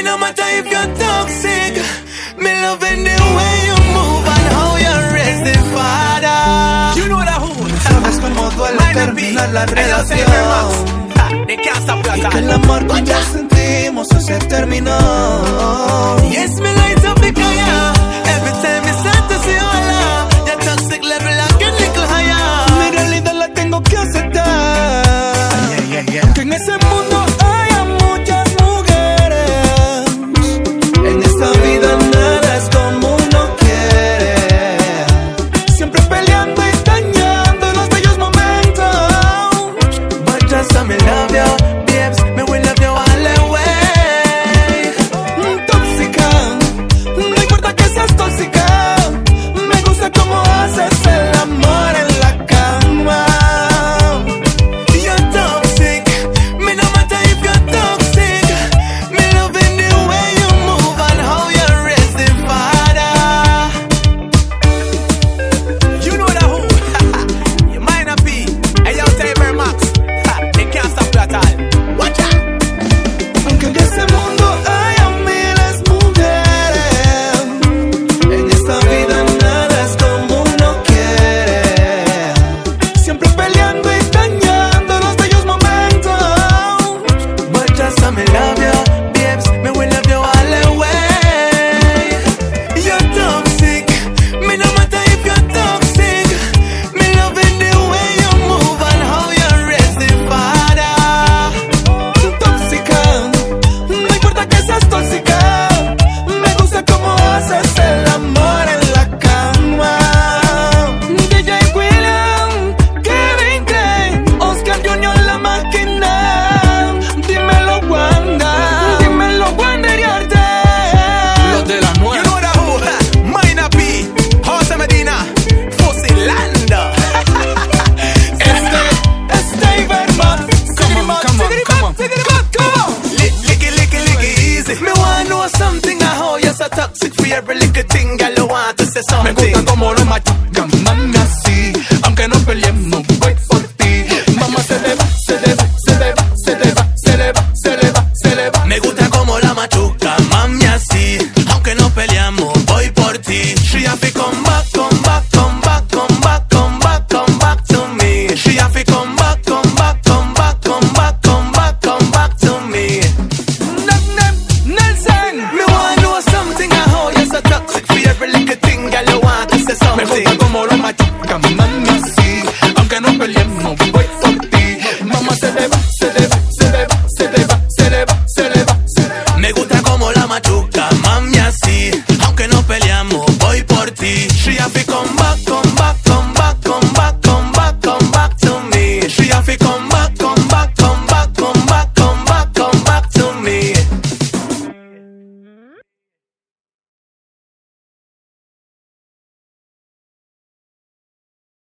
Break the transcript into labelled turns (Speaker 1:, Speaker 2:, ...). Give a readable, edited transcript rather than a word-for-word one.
Speaker 1: no matter if you're toxic. Me loving the way you move and how you raise the father. You know that who?
Speaker 2: Sabes cómo duele terminar la relación.
Speaker 1: They can't stop your
Speaker 2: Y que
Speaker 1: time.
Speaker 2: el amor que ya sentimos se terminó.
Speaker 1: Yes, me light up the fire. Every time me start to see hola, your toxic level I get little higher.
Speaker 2: Mi realidad la tengo que aceptar. Que en ese mundo haya muchas mujeres. En esta vida nada es como uno quiere. Siempre peleando y dañando los bellos momentos.
Speaker 1: But just me love you, babes. Me will love you all the way.
Speaker 2: Tóxica, no importa que seas tóxica. Me gusta cómo haces el amor en la cama.
Speaker 1: You're toxic. Me no matter if you're toxic. Me loving the way you move and how you raise the father. You know that who? You might not be. Hey, yo, Taylor Max. They can't stop you at all. Watch out.
Speaker 2: Aunque en ese mundo haya miles mujeres, en esta vida nada es como uno quiere. Siempre peleando y dañando los bellos momentos.
Speaker 1: But just me love you, babes. Me will love you all the way. You're toxic. Me no matter if you're toxic. Me loving the way you move and how you raise the father.
Speaker 2: Tóxica, no importa que seas tóxica. Me gusta cómo haces el amor en la cama. DJ William, Kevin Clay, Oscar Junior la máquina. Dímelo Wanda y Arte.
Speaker 3: Los de la
Speaker 1: You
Speaker 3: nueva.
Speaker 1: know that who? Might not be. Jose Medina. Fussilanda.
Speaker 2: Steven Max.
Speaker 3: Come on.
Speaker 1: Licky easy. Me wanna know something. How you're so toxic for every little thing. Girl, you want to say something.